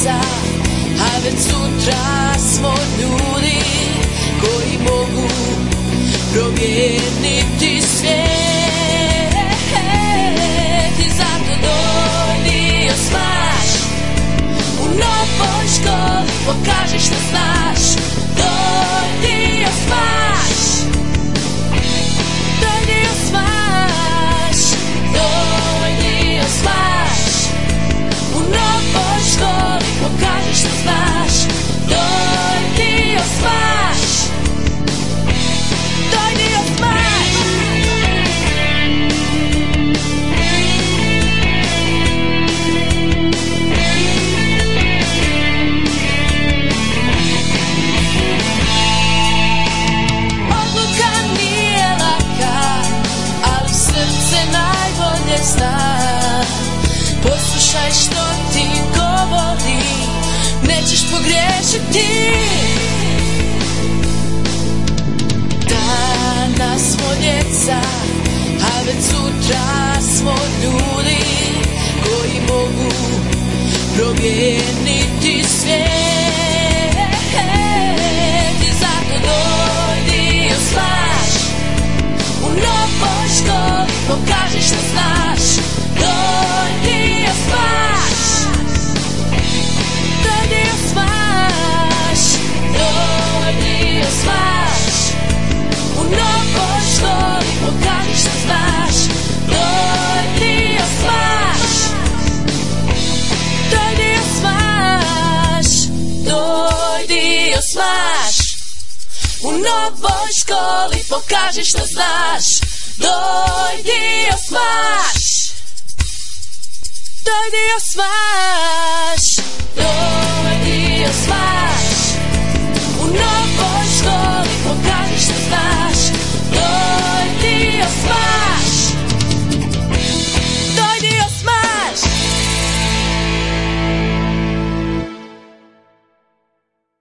djeca, a već sutra smo ljudi koji mogu promijeniti svijet. I zato dojdi i osvaš u novoj školi, pokaži što znaš. Dojdi i osvaš, dojdi i osvaš, dojdi i osvaš u novoj školi, pokaži što znaš. Dojdi i osvaš, dojdi i osvaš. Odluka nije laka, ali srce najbolje zna. Poslušaj što ti govori, nećeš pogriješiti. Danas smo djeca, a već sutra smo ljudi koji mogu promijeniti svijet. I zato dojdi i osvaš u novoj školi, pokaži što znaš. Dojdi i osvaš, dojdi i osvaš, dojdi i osvaš u novoj školi, pokaži što znaš. Dojdi i osvaš, dojdi i osvaš, dojdi i osvaš u novoj školi, pokaži što znaš. Dojdi i osvaš, dojdi i osvaš.